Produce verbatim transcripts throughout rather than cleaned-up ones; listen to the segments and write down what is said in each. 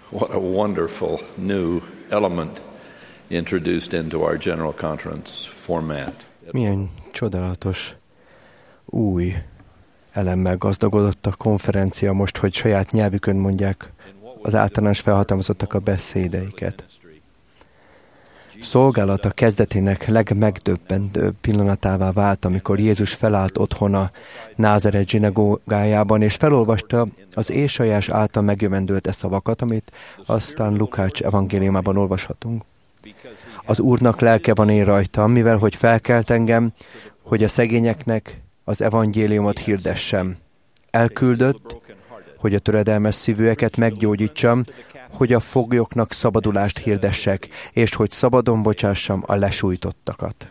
What a wonderful new element introduced into our General Conference format. Milyen csodálatos új elemmel gazdagodott a konferencia most, hogy saját nyelvükön mondják az általános felhatalmazottak a beszédeiket. Szolgálata kezdetének legmegdöbbentőbb pillanatává vált, amikor Jézus felállt otthona Názeret zsinagógájában, és felolvasta az Ésaiás által megjövendőlt szavakat, amit aztán Lukács evangéliumában olvashatunk. Az Úrnak lelke van én rajtam, mivel hogy felkelt engem, hogy a szegényeknek az evangéliumot hirdessem. Elküldött, hogy a töredelmes szívűeket meggyógyítsam, hogy a foglyoknak szabadulást hirdessek, és hogy szabadon bocsássam a lesújtottakat.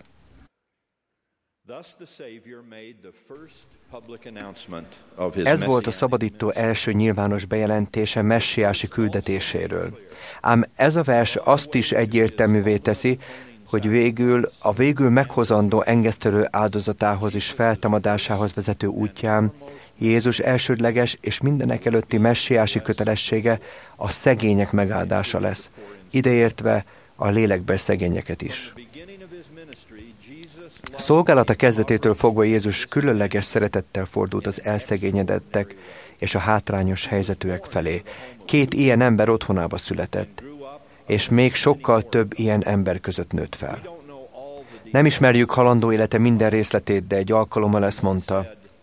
Ez volt a szabadító első nyilvános bejelentése messiási küldetéséről. Ám ez a vers azt is egyértelművé teszi, hogy végül a végül meghozandó engesztelő áldozatához és feltámadásához vezető útján Jézus elsődleges és mindenek előtti messiási kötelessége a szegények megáldása lesz, ideértve a lélekben szegényeket is. Szolgálata kezdetétől fogva Jézus különleges szeretettel fordult az elszegényedettek és a hátrányos helyzetűek felé. Két ilyen ember otthonába született, és még sokkal több ilyen ember között nőtt fel. Nem ismerjük halandó élete minden részletét, de egy alkalommal ezt mondta: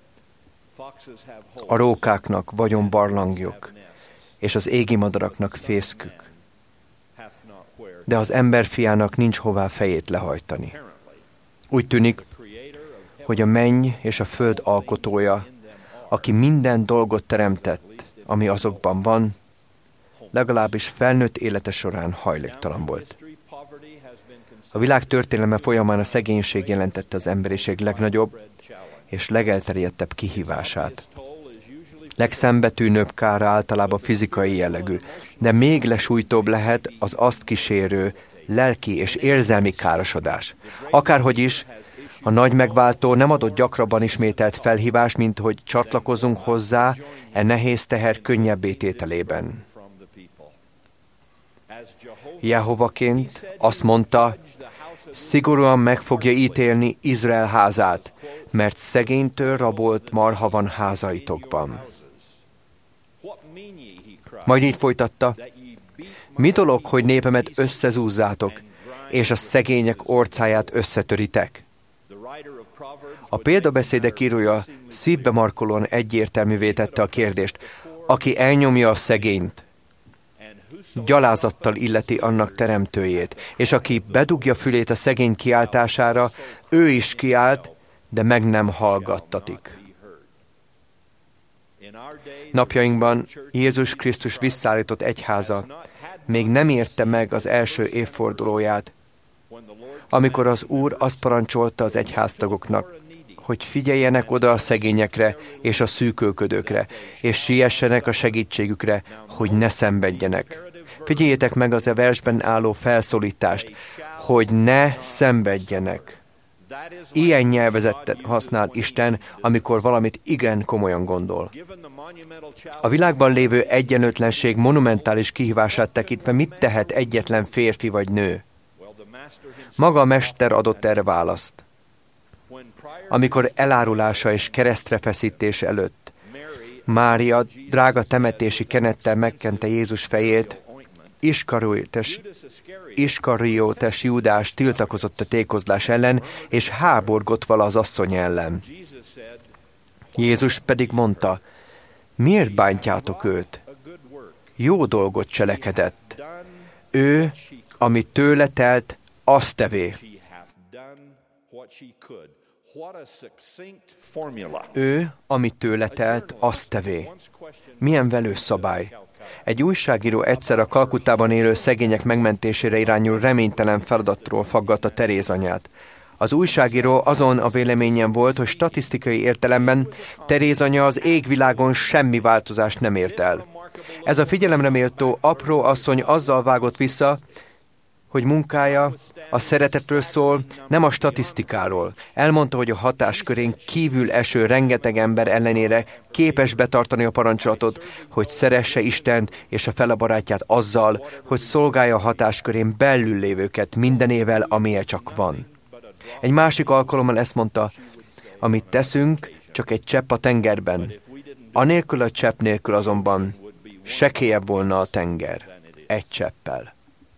a rókáknak vagyon barlangjok, és az égi madaraknak fészkük, de az emberfiának nincs hová fejét lehajtani. Úgy tűnik, hogy a menny és a föld alkotója, aki minden dolgot teremtett, ami azokban van, legalábbis felnőtt élete során hajléktalan volt. A világ történelme folyamán a szegénység jelentette az emberiség legnagyobb és legelterjedtebb kihívását. Legszembetűnőbb kára általában fizikai jellegű, de még lesújtóbb lehet az azt kísérő lelki és érzelmi károsodás. Akárhogy is, a nagy megváltó nem adott gyakrabban ismételt felhívás, mint hogy csatlakozzunk hozzá e nehéz teher könnyebbé tételében. Jehovaként azt mondta, szigorúan meg fogja ítélni Izrael házát, mert szegénytől rabolt marha van házaitokban. Majd így folytatta, mi dolog, hogy népemet összezúzzátok, és a szegények orcáját összetöritek? A példabeszédek írója szívbe markolóan egyértelművé tette a kérdést, aki elnyomja a szegényt, gyalázattal illeti annak teremtőjét, és aki bedugja fülét a szegény kiáltására, ő is kiált, de meg nem hallgattatik. Napjainkban Jézus Krisztus visszaállított egyháza még nem érte meg az első évfordulóját, amikor az Úr azt parancsolta az egyháztagoknak, hogy figyeljenek oda a szegényekre és a szűkölködőkre, és siessenek a segítségükre, hogy ne szenvedjenek. Figyeljétek meg az e versben álló felszólítást, hogy ne szenvedjenek. Ilyen nyelvezetet használ Isten, amikor valamit igen komolyan gondol. A világban lévő egyenlőtlenség monumentális kihívását tekintve mit tehet egyetlen férfi vagy nő? Maga a Mester adott erre választ. Amikor elárulása és keresztre feszítése előtt Mária drága temetési kenettel megkente Jézus fejét, Iskariótes, Iskariótes Júdás tiltakozott a tékozlás ellen, és háborgott vala az asszony ellen. Jézus pedig mondta, miért bántjátok őt? Jó dolgot cselekedett. Ő, ami tőle telt, azt tevé. Ő, ami tőle telt, azt tevé. Milyen velős szabály. Egy újságíró egyszer a Kalkuttában élő szegények megmentésére irányuló reménytelen feladatról faggatta Teréz anyát. Az újságíró azon a véleményen volt, hogy statisztikai értelemben Teréz anya az égvilágon semmi változást nem ért el. Ez a figyelemre méltó apró asszony azzal vágott vissza, hogy munkája a szeretetről szól, nem a statisztikáról. Elmondta, hogy a hatáskörén kívül eső rengeteg ember ellenére képes betartani a parancsolatot, hogy szeresse Istent és a fele barátját azzal, hogy szolgálja a hatáskörén belül lévőket mindenével, amilyen csak van. Egy másik alkalommal ezt mondta, amit teszünk, csak egy csepp a tengerben. Anélkül a csepp nélkül azonban sekélyebb volna a tenger. Egy cseppel.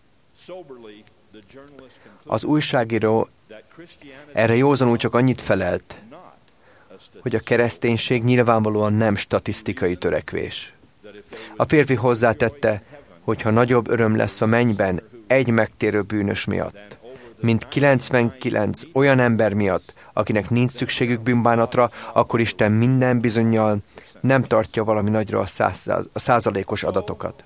Az újságíró erre józanul csak annyit felelt, hogy a kereszténység nyilvánvalóan nem statisztikai törekvés. A férfi hozzátette, hogy ha nagyobb öröm lesz a mennyben egy megtérő bűnös miatt, mint kilencvenkilenc olyan ember miatt, akinek nincs szükségük bűnbánatra, akkor Isten minden bizonnyal nem tartja valami nagyra a, száz, a százalékos adatokat.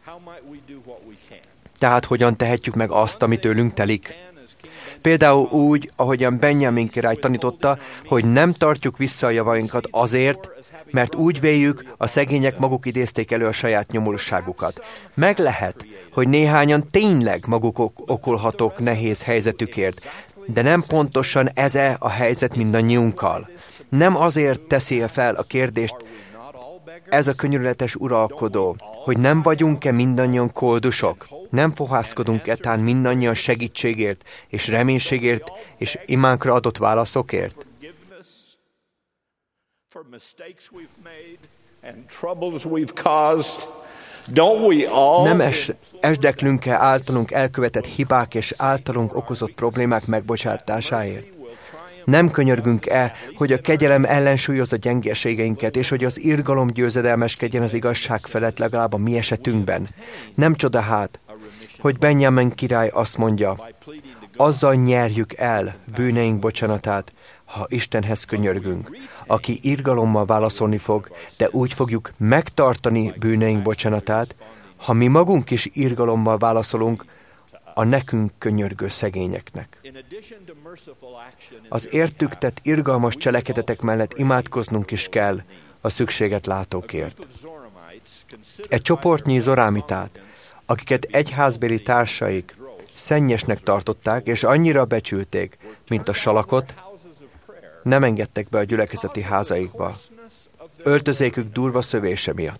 Tehát hogyan tehetjük meg azt, ami tőlünk telik? Például úgy, ahogyan Benjamin király tanította, hogy nem tartjuk vissza a javainkat azért, mert úgy véljük, a szegények maguk idézték elő a saját nyomorúságukat. Meg lehet, hogy néhányan tényleg maguk ok- okolhatók nehéz helyzetükért, de nem pontosan ez-e a helyzet mindannyiunkkal. Nem azért teszi fel a kérdést ez a könyörületes uralkodó, hogy nem vagyunk-e mindannyian koldusok? Nem fohászkodunk etán mindannyian segítségért és reménységért és imánkra adott válaszokért? Nem es, esdeklünk-e általunk elkövetett hibák és általunk okozott problémák megbocsátásáért? Nem könyörgünk-e, hogy a kegyelem ellensúlyozza gyengeségeinket, és hogy az irgalom győzedelmeskedjen az igazság felett legalább a mi esetünkben? Nem csoda hát, hogy Benjamin király azt mondja, azzal nyerjük el bűneink bocsánatát, ha Istenhez könyörgünk, aki irgalommal válaszolni fog, de úgy fogjuk megtartani bűneink bocsánatát, ha mi magunk is irgalommal válaszolunk a nekünk könyörgő szegényeknek. Az értük tett irgalmas cselekedetek mellett imádkoznunk is kell a szükséget látókért. Egy csoportnyi zorámitát, akiket egyházbéli társaik szennyesnek tartották, és annyira becsülték, mint a salakot, nem engedtek be a gyülekezeti házaikba, öltözékük durva szövése miatt.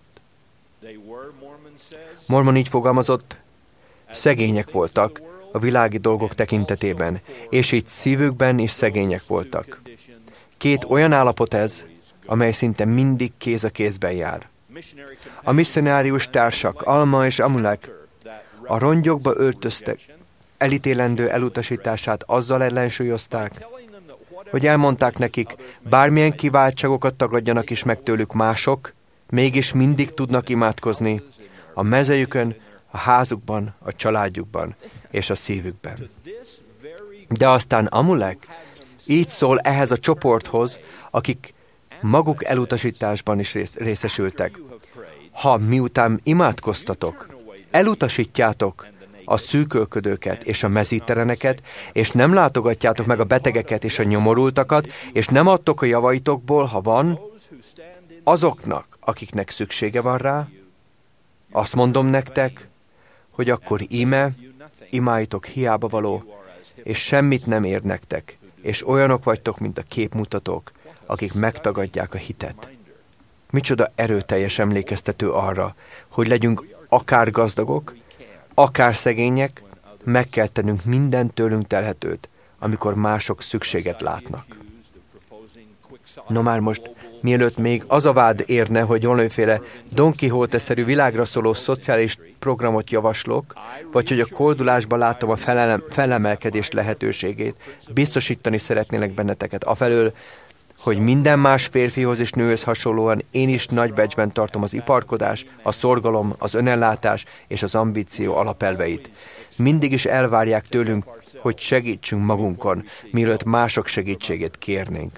Mormon így fogalmazott, szegények voltak a világi dolgok tekintetében, és így szívükben is szegények voltak. Két olyan állapot ez, amely szinte mindig kéz a kézben jár. A misszionárius társak, Alma és Amulek, a rongyokba öltöztek elítélendő elutasítását azzal ellensúlyozták, hogy elmondták nekik, bármilyen kiváltságokat tagadjanak is meg tőlük mások, mégis mindig tudnak imádkozni a mezejükön, a házukban, a családjukban és a szívükben. De aztán Amulek így szól ehhez a csoporthoz, akik maguk elutasításban is részesültek. Ha miután imádkoztatok, elutasítjátok a szűkölködőket és a mezíteleneket, és nem látogatjátok meg a betegeket és a nyomorultakat, és nem adtok a javaitokból, ha van, azoknak, akiknek szüksége van rá, azt mondom nektek, hogy akkor íme, imáitok hiába való, és semmit nem ér nektek, és olyanok vagytok, mint a képmutatók, akik megtagadják a hitet. Micsoda erőteljes emlékeztető arra, hogy legyünk akár gazdagok, akár szegények, meg kell tennünk minden tőlünk telhetőt, amikor mások szükséget látnak. No már most, mielőtt még az a vád érne, hogy valamiféle Don Quixote-szerű világra szóló szociális programot javaslok, vagy hogy a koldulásban látom a felelem, felemelkedés lehetőségét, biztosítani szeretnélek benneteket afelől, hogy minden más férfihoz és nőhöz hasonlóan én is nagy becsben tartom az iparkodás, a szorgalom, az önellátás és az ambíció alapelveit. Mindig is elvárják tőlünk, hogy segítsünk magunkon, mielőtt mások segítségét kérnénk.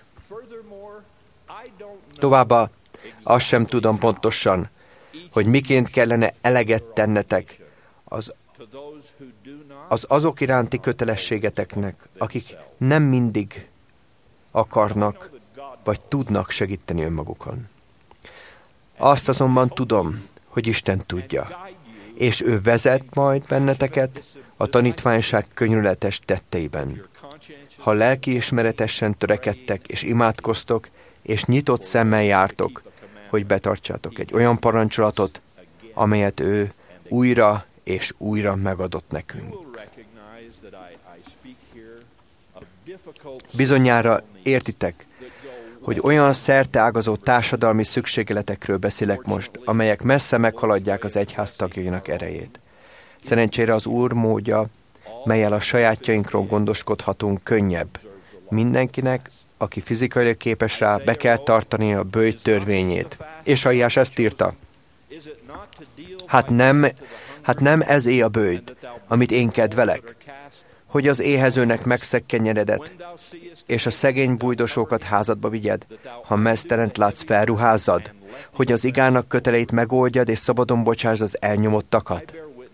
Továbbá azt sem tudom pontosan, hogy miként kellene eleget tennetek az, az azok iránti kötelességeteknek, akik nem mindig akarnak vagy tudnak segíteni önmagukon. Azt azonban tudom, hogy Isten tudja, és ő vezet majd benneteket a tanítványság könyörületes tetteiben. Ha lelkiismeretesen törekedtek és imádkoztok, és nyitott szemmel jártok, hogy betartsátok egy olyan parancsolatot, amelyet ő újra és újra megadott nekünk. Bizonyára értitek, hogy olyan szerteágazó társadalmi szükségletekről beszélek most, amelyek messze meghaladják az egyház tagjainak erejét. Szerencsére az Úr módja, mellyel a sajátjainkról gondoskodhatunk, könnyebb. Mindenkinek, aki fizikailag képes rá, be kell tartani a böjt törvényét. Ézsaiás ezt írta. Hát nem, hát nem ez é a böjt, amit én kedvelek, hogy az éhezőnek megszekkenyeredet, és a szegény bújdosókat házadba vigyed, ha meztelent látsz, felruházzad, hogy az igának köteleit megoldjad, és szabadon bocsásd az elnyomottakat.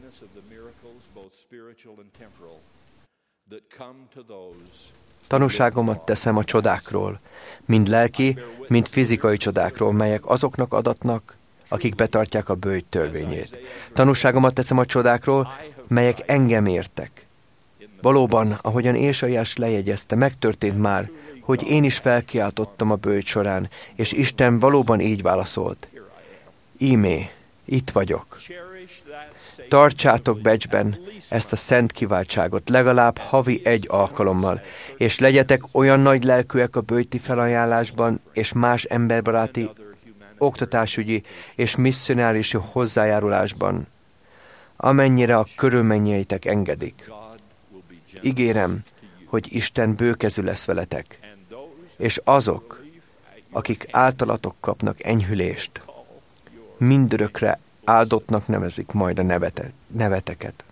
Tanúságomat teszem a csodákról, mind lelki, mind fizikai csodákról, melyek azoknak adatnak, akik betartják a böjt törvényét. Tanúságomat teszem a csodákról, melyek engem értek. Valóban, ahogyan Ézsaiás lejegyezte, megtörtént már, hogy én is felkiáltottam a böjt során, és Isten valóban így válaszolt. Ímé, itt vagyok. Tartsátok becsben ezt a szent kiváltságot, legalább havi egy alkalommal, és legyetek olyan nagy lelkűek a böjti felajánlásban, és más emberbaráti, oktatásügyi és misszionáris hozzájárulásban, amennyire a körülményeitek engedik. Ígérem, hogy Isten bőkezű lesz veletek, és azok, akik általatok kapnak enyhülést, mindörökre áldottnak nevezik majd a nevete, neveteket.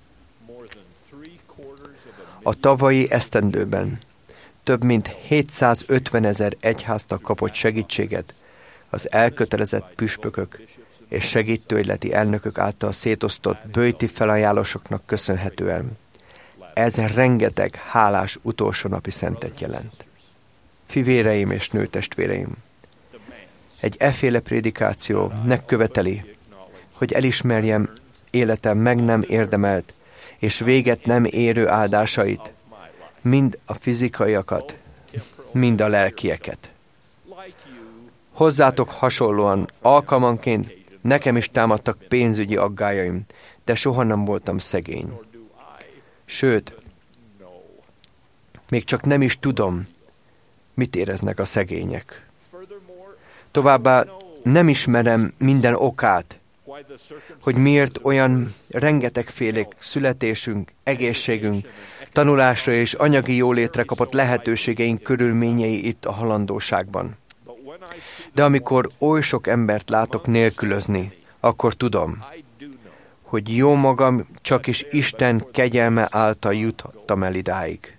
A tavalyi esztendőben több mint hétszázötven ezer egyháztag kapott segítséget az elkötelezett püspökök és segítőületi elnökök által szétosztott böjti felajánlásoknak köszönhetően. Ez rengeteg hálás utolsó napi szentet jelent. Fivéreim és nőtestvéreim, egy efféle prédikáció megköveteli, hogy elismerjem életem meg nem érdemelt és véget nem érő áldásait, mind a fizikaiakat, mind a lelkieket. Hozzátok hasonlóan alkalmanként nekem is támadtak pénzügyi aggájaim, de soha nem voltam szegény. Sőt, még csak nem is tudom, mit éreznek a szegények. Továbbá nem ismerem minden okát, hogy miért olyan rengetegfélék születésünk, egészségünk, tanulásra és anyagi jólétre kapott lehetőségeink körülményei itt a halandóságban. De amikor oly sok embert látok nélkülözni, akkor tudom, hogy jó magam csak is Isten kegyelme által juthattam el idáig.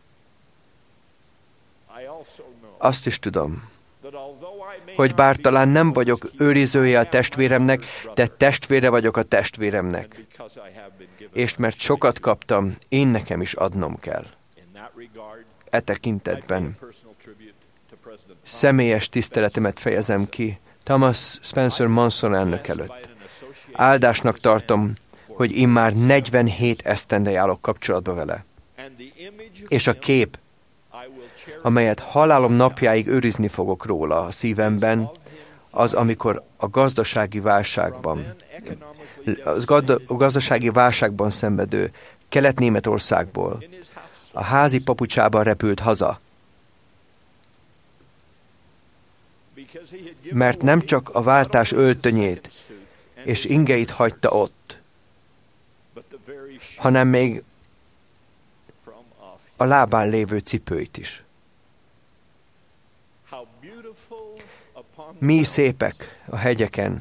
Azt is tudom, hogy bár talán nem vagyok őrizője a testvéremnek, de testvére vagyok a testvéremnek. És mert sokat kaptam, én nekem is adnom kell. E tekintetben személyes tiszteletemet fejezem ki Thomas Spencer Monson elnök előtt. Áldásnak tartom, hogy immár negyvenhét esztendeje állok kapcsolatba vele. És a kép, amelyet halálom napjáig őrizni fogok róla a szívemben, az, amikor a gazdasági válságban, a gazdasági válságban szenvedő Kelet-Németországból a házi papucsában repült haza. Mert nem csak a váltás öltönyét és ingeit hagyta ott, hanem még a lábán lévő cipőit is. Mi szépek a hegyeken,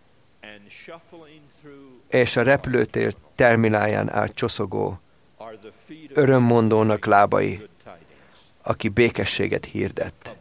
és a repülőtér terminálján át csoszogó örömmondónak lábai, aki békességet hirdett.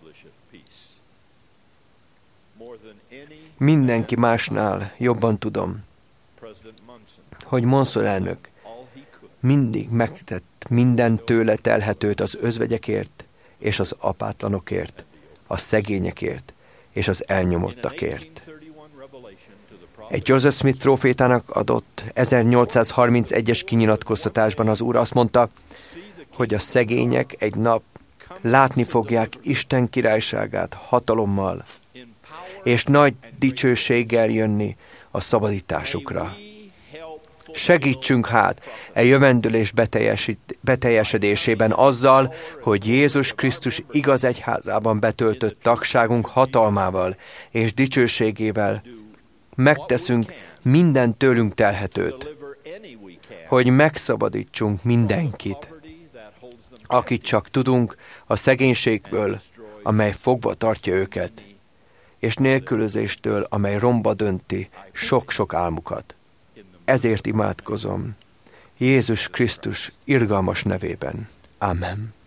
Mindenki másnál jobban tudom, hogy Monson elnök mindig megtett minden tőle telhetőt az özvegyekért és az apátlanokért, a szegényekért és az elnyomottakért. Egy Joseph Smith trófétának adott ezernyolcszázharmincegyes kinyilatkoztatásban az Úr azt mondta, hogy a szegények egy nap látni fogják Isten királyságát hatalommal, és nagy dicsőséggel jönni a szabadításukra. Segítsünk hát e jövendőlés beteljesedésében azzal, hogy Jézus Krisztus igaz egyházában betöltött tagságunk hatalmával és dicsőségével megteszünk minden tőlünk telhetőt, hogy megszabadítsunk mindenkit, akit csak tudunk a szegénységből, amely fogva tartja őket, és nélkülözéstől, amely romba dönti sok-sok álmukat. Ezért imádkozom Jézus Krisztus irgalmas nevében. Amen.